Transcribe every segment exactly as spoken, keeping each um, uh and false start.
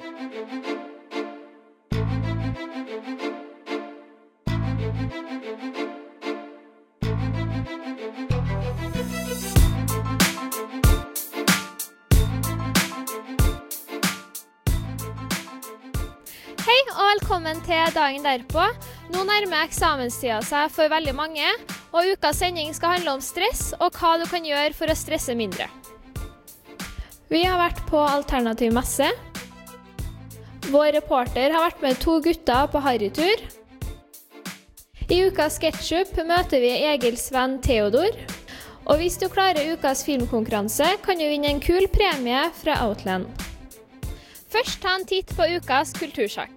Hei og velkommen til dagen derpå. Nå nærmer eksamenstiden seg for veldig mange, og ukas sending skal handle om stress og hva du kan gjøre for å stresse mindre. Vi har vært på Alternativ Messe. Vår reporter har vært med to gutter på harrytur. I ukas sketsjup møter vi Egils venn Theodor. Og hvis du klarer ukas filmkonkurranse, kan du vinne en kul premie fra Outland. Først ta en titt på ukas kultursak.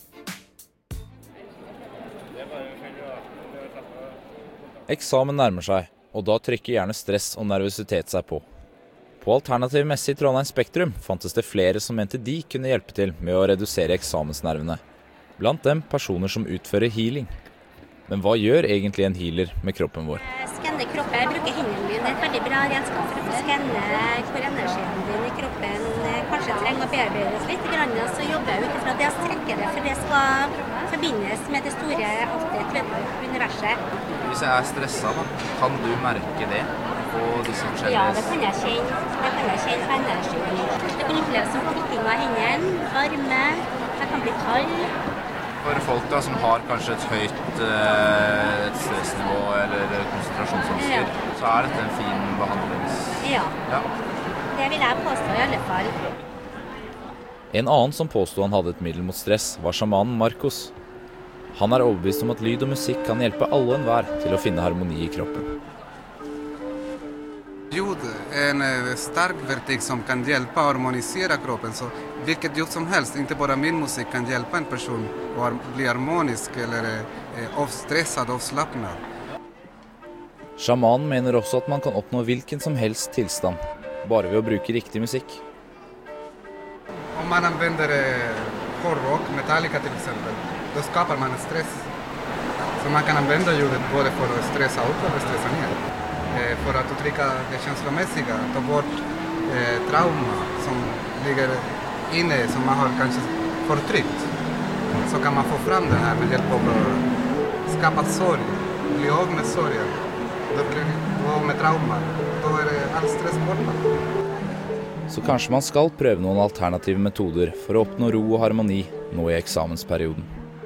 Eksamen nærmer seg, og da trykker gjerne stress og nervøsitet seg på. På Alternativ Messe i Trondheim Spektrum fantes det flere som mente de kunne hjelpe til med å redusere eksamensnervene. Blant dem personer som utfører healing. Men hva gjør egentlig en healer med kroppen vår? Skanne kroppen. Jeg bruker hendene mine. Det er et veldig bra redskap for å skanne hvor energien din i kroppen kanskje trenger å bearbeides litt. Så jobber jeg ut fra det å strekke det, for det skal forbindes med det store, alltid tredje universet. Hvis jeg er stresset, kan du merke det på disse forskjellige... Ja, det kan jeg kjenne. Det kan jeg kjenne på energien. Det kan oppleves som prikking av hendene, varme, jeg kan bli kald. For folk da, som har kanskje et høyt eh, et stressnivå eller konsentrasjonsvansker, ja. Så er dette en fin behandlings... Ja. ja, det vil jeg påstå i alle fall. En annen som påstod han hadde et middel mot stress, var sjamanen Marcos. Han er overbevist om at lyd og musikk kan hjelpe alle og enhver til å finne harmoni i kroppen. Ljud är en stark verktyg som kan hjälpa att harmonisera kroppen. Så vilket ljud som helst, inte bara min musik, kan hjälpa en person att bli harmonisk eller eh, avstressad, avslappnad. Sjamanen mener også at man kan oppnå hvilken som helst tilstand, bare ved å bruke riktig musikk. Om man använder eh, hårdrock, Metallica till exempel, då skapar man stress. Så man kan använda ljudet både för att stressa upp och stressa ner. Eh, för att uttrycka det känslomässiga, ta bort eh, trauma som ligger inne, som man har kanske förtryckt. Så kan man få fram det här med hjälp av att skapa sorg, bli av med sorgen. Då blir du av med trauma, då är det all stress borta. Så kanskje man skal prøve noen alternative metoder for å oppnå ro og harmoni nå i eksamensperioden.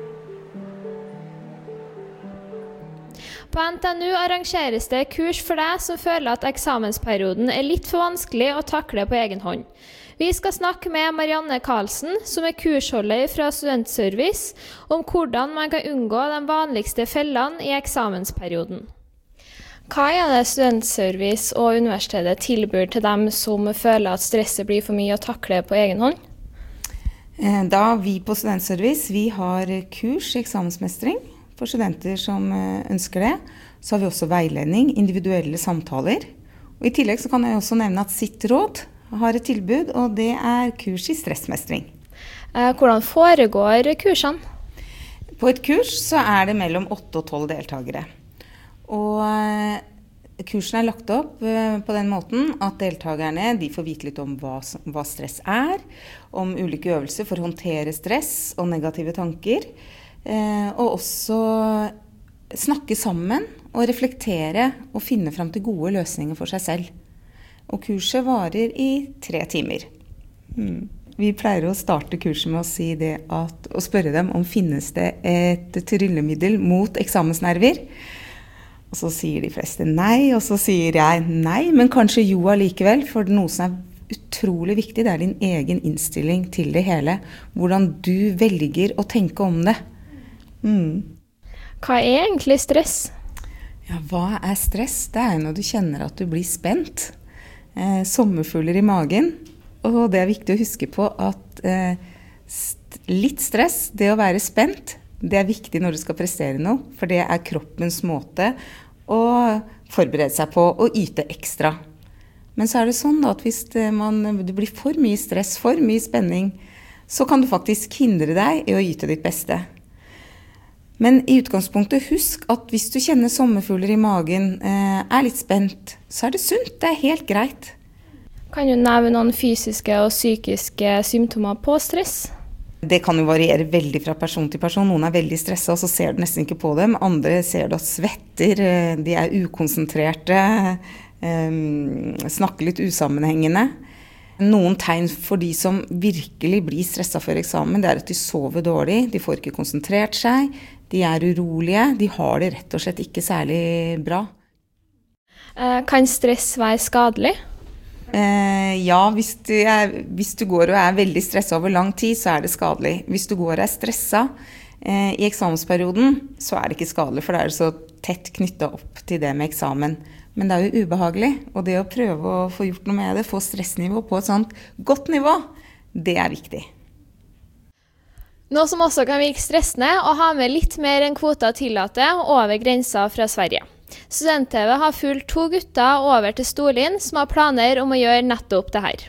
På N T N U arrangeres det kurs for deg som føler at eksamensperioden er litt for vanskelig å takle på egen hånd. Vi skal snakke med Marianne Karlsen, som er kursholder fra Studentservice, om hvordan man kan unngå de vanligste fellene i eksamensperioden. Hva er det Studentservice og universitetet tilbyr til dem som føler at stresset blir for mye å takle på egen hånd? Da vi på Studentservice, vi har kurs i eksamensmestring for studenter som ønsker det. Så har vi også veiledning, individuelle samtaler. Og i tillegg så kan jeg også nevne at sitt råd har et tilbud, og det er kurs i stressmestring. Hvordan foregår kursene? På et kurs så er det mellom åtte og tolv deltakere. Og kursen er lagt opp på den måten at deltakerne de får vite litt om hva, hva stress er, om ulike øvelser for å håndtere stress og negative tanker, og også snakke sammen og reflektere og finne frem til gode løsninger for seg selv. Og kurset varer i tre timer. Mm. Vi pleier å starte kurset med å si det at, og spørre dem om finnes det et tryllemiddel mot eksamensnerver. Og så sier de fleste nei, og så sier jeg nei, men kanskje jo allikevel, for noe som er utrolig viktig, det er din egen innstilling til det hele. Hvordan du velger å tenke om det. Mm. Hva er egentlig stress? Ja, hva er stress? Det er når du kjenner at du blir spent. Eh, sommerfugler i magen. Og det er viktig å huske på at eh, st- litt stress, det å være spent, det er viktig når du skal prestere noe, for det er kroppens måte å forberede seg på å yte ekstra. Men så er det sånn da, at hvis det, man, det blir for mye stress, for mye spenning, så kan du faktisk hindre deg i å yte ditt beste. Men i utgangspunktet husk at hvis du kjenner sommerfugler i magen, eh, er litt spent, så er det sunt, det er helt greit. Kan du nevne noen fysiske og psykiske symptomer på stress? Det kan jo variere veldig fra person til person. Noen er veldig stresset, og så ser du nesten ikke på dem. Andre ser du at svetter, de er ukonsentrerte, snakker litt usammenhengende. Noen tegn for de som virkelig blir stresset før eksamen, det er at de sover dårlig, de får ikke konsentrert seg, de er urolige, de har det rett og slett ikke særlig bra. Kan stress være skadelig? Eh, ja, hvis du, er, hvis du går og er veldig stresset over lang tid, så er det skadelig. Hvis du går og er stresset eh, i eksamensperioden, så er det ikke skadelig, for det er så tett knyttet opp til det med eksamen. Men det er jo ubehagelig, og det å prøve å få gjort noe med det, få stressnivå på et sånt godt nivå, det er viktig. Noe som også kan virke stressende, å ha med litt mer enn kvota tillater over grensa fra Sverige. Student-T V har fulgt to gutter over til Storlien som har planer om å gjøre nettopp det her.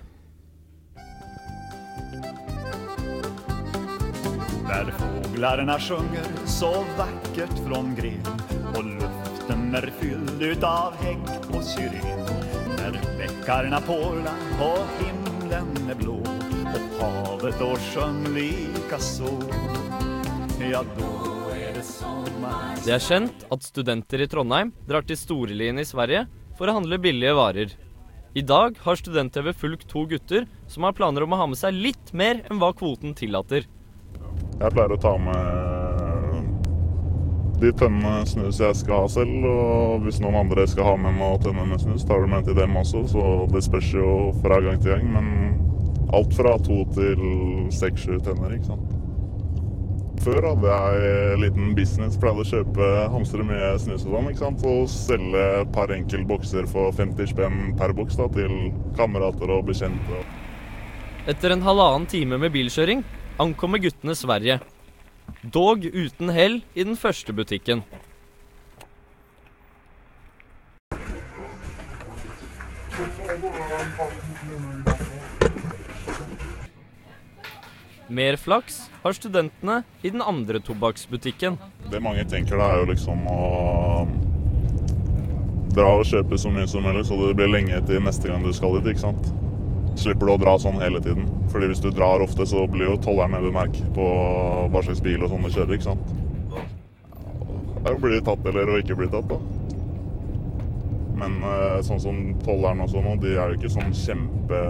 Där fåglarna sjunger så vackert från gren och luften är fylld utav hägg och syren. När bäckarna porlar och himlen är blå och havet och sjön lika så. Ja, då Det er kjent at studenter i Trondheim drar til Storlien i Sverige for å handle billige varer. I dag har Student-T V fulgt to gutter som har planer om å ha med seg litt mer enn hva kvoten tillater. Jeg pleier å ta med de tønnene snus jeg skal ha selv, og hvis noen andre skal ha med meg tønnene snus, tar de med til dem også, så det spørs jo fra gang til gang, men alt fra to til seks sju tønner, ikke sant? Før hadde jeg en liten business, pleide å kjøpe hamstere mye snus og sånn, ikke sant? Og selge et par enkel bokser for femti spenn per boks da, til kamerater og bekjente. Etter en halvannen time med bilkjøring ankommer guttene Sverige. Dog uten hell i den første butikken. Mer flaks har studentene i den andre tobakksbutikken. Det mange tenker da er jo liksom å dra og kjøpe så mye som mulig, så det blir lenge til neste gang du skal dit, ikke sant? Slipper du å dra sånn hele tiden. Fordi hvis du drar ofte, så blir jo tollerne bemerket på hva slags bil og sånn du kjører, ikke sant? Det blir tatt eller å ikke bli tatt da. Men sånn som tollerne og sånn, de er jo ikke sånn kjempe...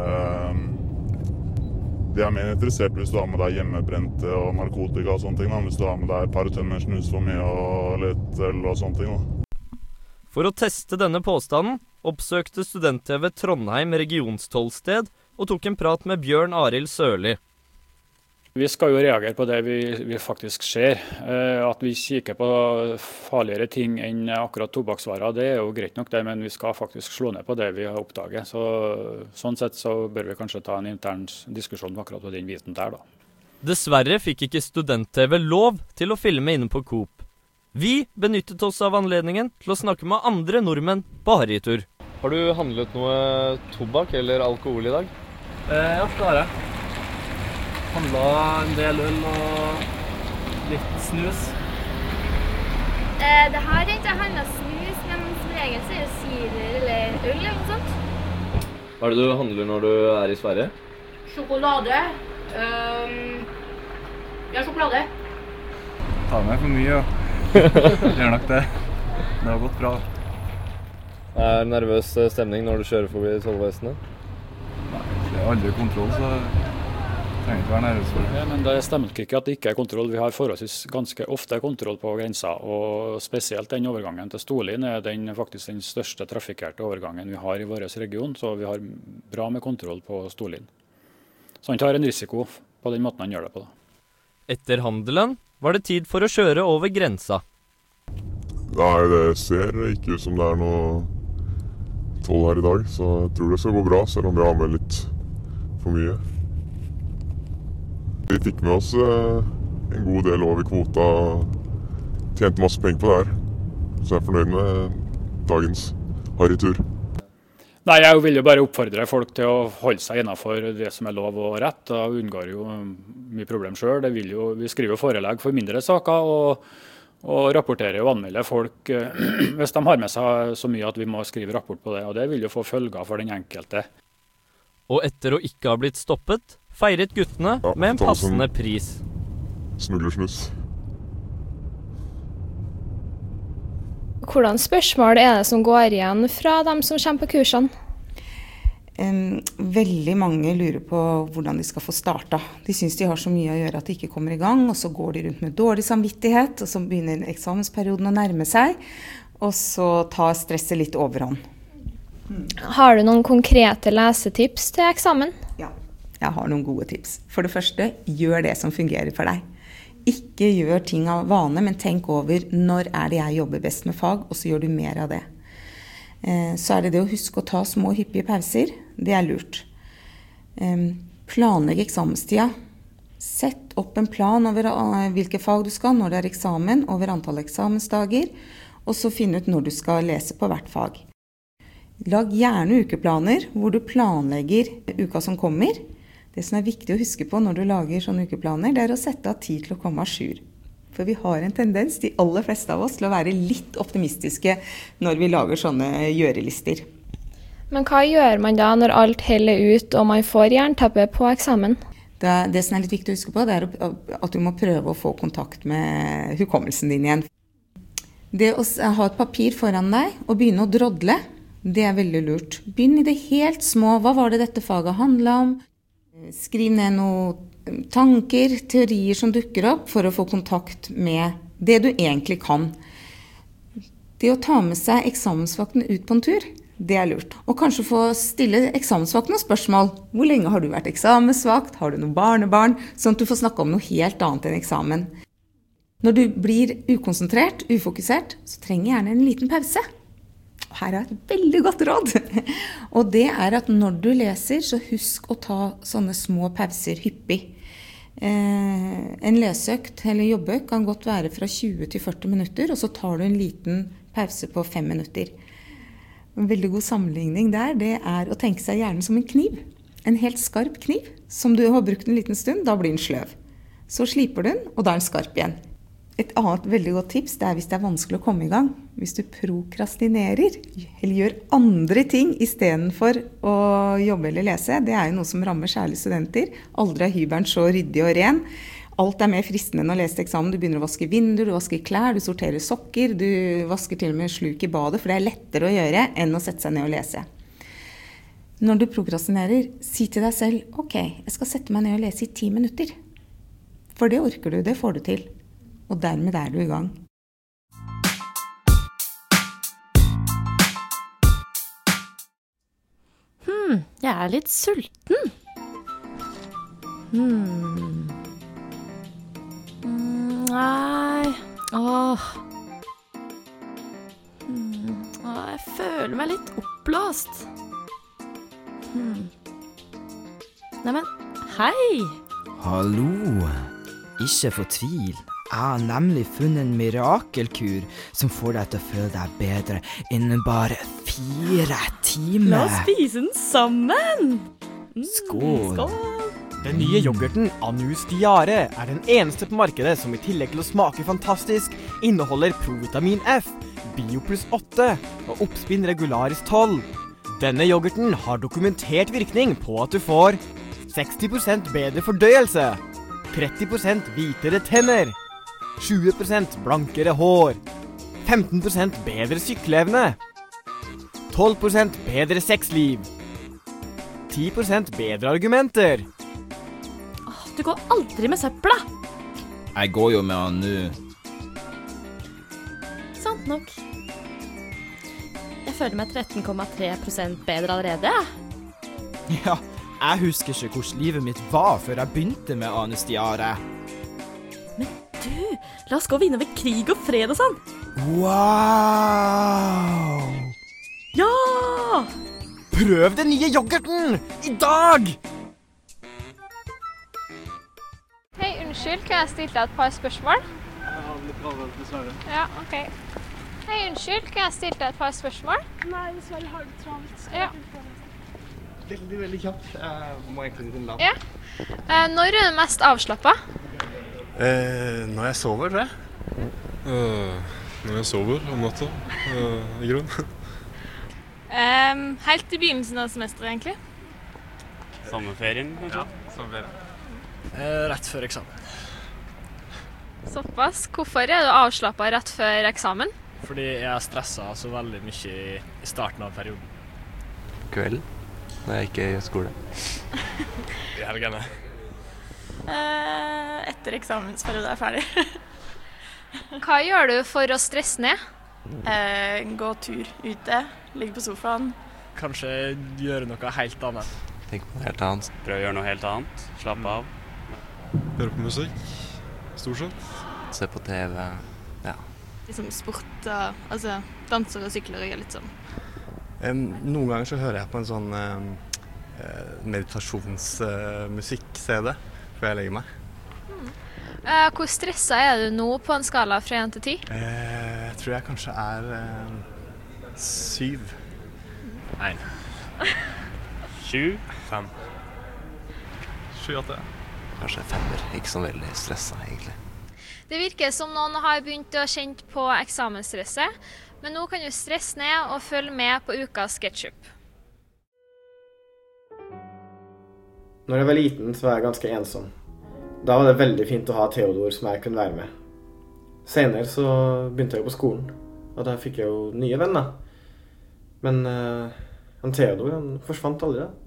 De er mer interessert hvis du har med deg hjemmebrente og narkotika og sånne ting, da. Hvis du har med deg et par tønner snus for mye og litt øl og sånne ting, da. For å teste denne påstanden oppsøkte Student-T V Trondheim regionstollsted og tok en prat med Bjørn Arild Sørli. Vi skal jo reagere på det vi, vi faktisk ser. Eh, at vi kikker på farligere ting enn akkurat tobakksvarer, det er jo greit nok det, men vi skal faktisk slå ned på det vi har oppdaget. Så, sånn sett så bør vi kanskje ta en intern diskusjon akkurat på den biten der, da. Dessverre fikk ikke Student-T V lov til å filme inne på Coop. Vi benyttet oss av anledningen til å snakke med andre nordmenn på harrytur. Har du handlet noe tobakk eller alkohol i dag? Eh, ja, det har jeg. Handla en del øl og litt snus. Eh, det har jeg ikke handlet snus, men som regel så er det sider eller øl eller noe sånt. Hva er det du handler når du er i Sverige? Sjokolade. Um, ja, sjokolade. Ta med for mye, ja. Gjør nok det. Det har gått bra. Det er nervøs stemning når du kjører forbi tollvesenet? Nei, det er aldri kontroll, så... trenger ikke være nervøs for det. Ja, men det stemmer ikke at det ikke er kontroll. Vi har forholdsvis ganske ofte kontroll på grensa, og spesielt den overgangen til Storlien er den, faktisk den største trafikkerte overgangen vi har i vår region, så vi har bra med kontroll på Storlien. Så han tar en risiko på den måten han gjør det på. Da. Etter handelen var det tid for å kjøre over grensa. Nei, det ser ikke ut som det er noe toll her i dag, så jeg tror det skal gå bra, selv om vi har med litt for mye. Vi fikk med oss en god del over kvota og tjente masse penger på det her. Så jeg er fornøyd med dagens harrytur. Nei, jeg vil jo bare oppfordre folk til å holde seg innenfor det som er lov og rett. Da unngår jo mye problem selv. Det vil jo, vi skriver jo forelegg for mindre saker og, og rapporterer og anmelder folk hvis de har med seg så mye at vi må skrive rapport på det. Og det vil jo få følger for den enkelte. Og etter å ikke ha blitt stoppet, feiret guttene Ja, med en ta passende sånn- pris. Smuglersnus. Hvordan spørsmål er det som går igjen fra dem som kommer på kursene? Um, veldig mange lurer på hvordan de skal få starta. De synes de har så mye å gjøre at de ikke kommer i gang, og så går de rundt med dårlig samvittighet, og så begynner eksamensperioden å nærme seg, og så tar stresset litt overhånd. Har du noen konkrete lesetips til eksamen? Ja, jeg har noen gode tips. For det første, gjør det som fungerer for deg. Ikke gjør ting av vane, men tenk over når er det jeg jobber best med fag, og så gjør du mer av det. Så er det det å huske å ta små hyppige pauser. Det er lurt. Planlegg eksamenstida. Sett opp en plan over hvilke fag du skal, når det er eksamen, over antall eksamensdager, og så finne ut når du skal lese på hvert fag. Lag gjerne ukeplaner hvor du planlegger uka som kommer. Det som er viktig å huske på når du lager sånne ukeplaner, det er å sette av tid til å komme à jour. For vi har en tendens, de aller fleste av oss, til å være litt optimistiske når vi lager sånne gjørelister. Men hva gjør man da når alt heller ut og man får jernteppe på eksamen? Det, det som er litt viktig å huske på, det er at du må prøve å få kontakt med hukommelsen din igjen. Det å ha et papir foran deg og begynne å drodle, det er veldig lurt. Begynn i det helt små. Hva var det dette faget handlet om? Skriv ned noen tanker, teorier som dukker opp for å få kontakt med det du egentlig kan. Det å ta med seg eksamensvakten ut på en tur, det er lurt. Og kanskje få stille eksamensvakten noen spørsmål. Hvor lenge har du vært eksamensvakt? Har du noen barnebarn? Sånn at du får snakke om noe helt annet enn eksamen. Når du blir ukonsentrert, ufokusert, så trenger gjerne en liten pause. Her er et veldig godt råd. Og det er at når du leser, så husk å ta sånne små pauser hyppig. Eh, en leseøkt eller jobbeøkt kan godt være fra tjue til førti minutter, og så tar du en liten pause på fem minutter. En veldig god sammenligning der, det er å tenke seg hjernen som en kniv. En helt skarp kniv, som du har brukt en liten stund, da blir den sløv. Så sliper du den, og da er den skarp igjen. Et annet veldig godt tips, det er hvis det er vanskelig å komme i gang. Hvis du prokrastinerer, eller gjør andre ting i stedet for å jobbe eller lese, det er jo noe som rammer særlig studenter. Aldri er hybelen så ryddig og ren. Alt er mer fristende enn å lese til eksamen. Du begynner å vaske vinduer, du vasker klær, du sorterer sokker, du vasker til og med sluk i badet, for det er lettere å gjøre enn å sette seg ned og lese. Når du prokrastinerer, si til deg selv, ok, jeg skal sette meg ned og lese i ti minutter. For det orker du, det får du til. Og dermed er du i gang. Hmm, jeg er litt sulten. Hmm. Mm, nei. Åh. Hmm. Åh, jeg føler meg litt oppblåst. Hmm. Neimen, hei! Hallo. Ikke fortvil. Jeg har nemlig funnet en mirakelkur som får deg til å føle deg bedre innen bare fire timer. La oss spise den sammen! Mm, skål. skål! Den nye yoghurten Anus Diare er den eneste på markedet som i tillegg til å smake fantastisk inneholder provitamin F, Bio pluss åtte og oppspinn regularis tolv. Denne yoghurten har dokumentert virkning på at du får seksti prosent bedre fordøyelse, tretti prosent hvitere tenner, tjue prosent blankere hår, femten prosent bedre sykkelevne, tolv prosent bedre sexliv, ti prosent bedre argumenter. Åh, du går aldri med søpla! Jeg går jo med han nå. Sant nok. Jeg føler meg tretten komma tre prosent bedre allerede. Ja, jeg husker ikke hvordan livet mitt var før jeg begynte med Anus Diare. Du, la oss gå og vinne over krig og fred og sånn. Wow! Ja! Prøv den nye yoghurten! I dag! Hei, unnskyld, kan jeg stille deg et par spørsmål? Jeg har litt travelt, dessverre. Ja, ok. Hei, unnskyld, kan jeg stille deg et par spørsmål? Nei, dessverre har du travelt. Ja. Veldig, veldig kjapt. Jeg må egentlig dit en lapp. Ja. Eh, når er du mest avslappet? Eh, når jeg sover, tror jeg. Uh, når jeg sover om natta, uh, i grunn. um, helt i begynnelsen av semesteret, egentlig. Sommerferien, kanskje? Ja, sommerferien. Eh, rett før eksamen. Såpass. Hvorfor er du avslappet rett før eksamen? Fordi jeg stresset så veldig mye i, i starten av perioden. Kvelden, når jeg ikke gjør skole. I helgene. Eh, etter eksamensperioden er ferdig. Hva gjør du for å stresse ned? Eh, gå tur ute, ligge på sofaen. Kanskje gjøre noe helt annet. Tenk på noe helt annet. Prøv å gjøre noe helt annet. Slappe av. Høre på musikk, stort sett. Se på T V, ja. Liksom sport, uh, altså danser og sykler og gjør litt sånn. Um, noen ganger så hører jeg på en sånn um, uh, meditasjonsmusikk-C D før jeg legger meg. Hmm. Uh, hvor stresset er du nå på en skala fra én til ti? Uh, jeg tror jeg kanskje er uh, syv. Nei. Sju. Fem. Sju, åtte. Kanskje femmer. Ikke så veldig stresset, egentlig. Det virker som noen har begynt å kjenne på eksamensstresset, men nå kan du stresse ned og følge med på ukas SketchUp. Når jeg var liten så var jeg ganske ensom. Da var det veldig fint å ha Theodor som jeg kunne være med. Senere så begynte jeg jo på skolen, og da fikk jeg jo nye venner. Men uh, han Theodor han forsvant aldri da.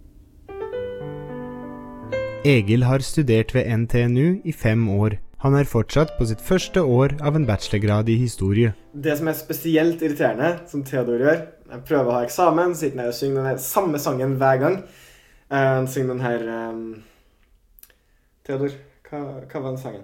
Egil har studert ved N T N U i fem år. Han er fortsatt på sitt første år av en bachelorgrad i historie. Det som er spesielt irriterende, som Theodor gjør, jeg prøver å ha eksamen, sitter jeg og synger den samme sangen hver gang. Han uh, synger den her... Um... Theodor, hva, hva var den sangen?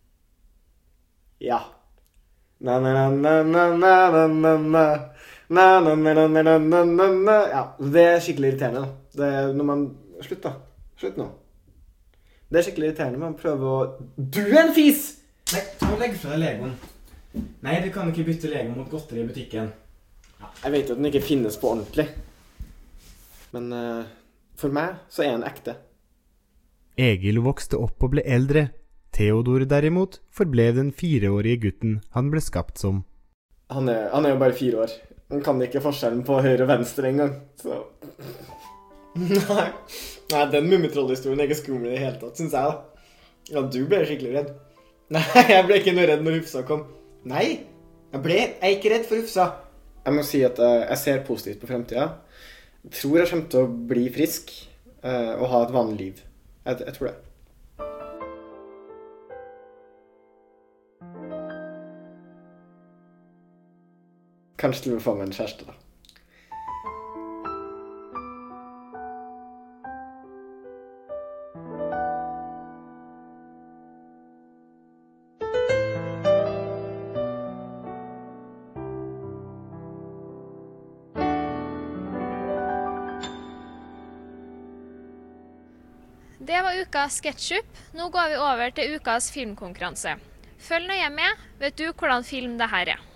Ja. Na na na na na na na na na na na na na na na na. Ja, det er skikkelig irriterende da. Det er når man... Slutt da. Slutt nå. Det er skikkelig irriterende, man prøver å... Du er en fis! Nei, ta og legg fra deg Legoen. Nei, du kan ikke bytte Lego mot godteri i butikken. Ja, jeg vet at den ikke finnes på ordentlig. Men uh, for meg så er den ekte. Egil vokste opp og ble eldre. Theodor derimot forblev den fireårige gutten han ble skapt som. Han er, han er jo bare fire år. Han kan ikke forskjellen på høyre og venstre en gang, så... Nei, Nei den mummitrollhistorien er ikke skummel i det hele tatt, synes jeg da. Ja, du ble skikkelig redd. Nei, jeg ble ikke noe redd når Hufsa kom. Nei, jeg ble jeg er ikke redd for Hufsa. Jeg må si at uh, jeg ser positivt på fremtiden. Jeg tror jeg kommer til å bli frisk uh, og ha et vanlig liv. Jeg, jeg tror det. Kanskje til å få meg en kjæreste da. Det var ukas SketchUp. Nå går vi over til ukas filmkonkurranse. Følg nøye med, vet du hvordan film det her er.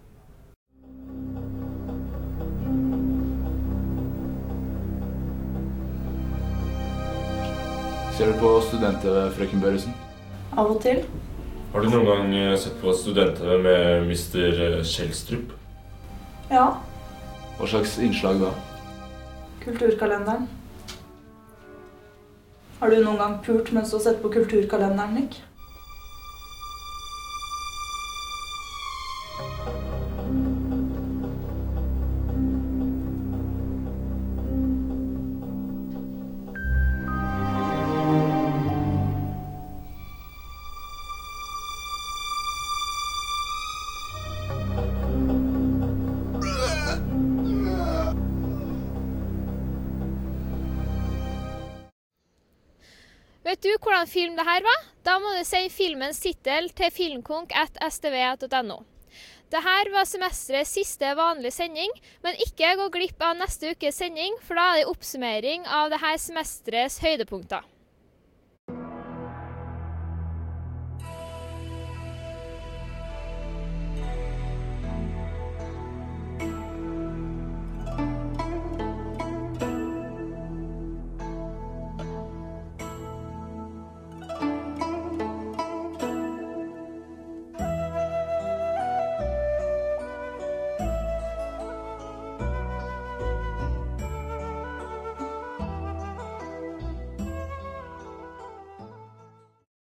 Ser du på student-T V, frøken Børresen? Av og til. Har du noen gang sett på student-T V med mister Kjellstrup? Ja. Hva slags innslag da? Kulturkalenderen. Har du noen gang pult mens du har sett på kulturkalenderen, Nick? Vet du hvordan film det her var? Da må du sende filmens titel til filmkonk at s t v punktum no. Dette var semesterets siste vanlige sending, men ikke gå glipp av neste ukes sending, for da er det oppsummering av dette semesterets høydepunkter.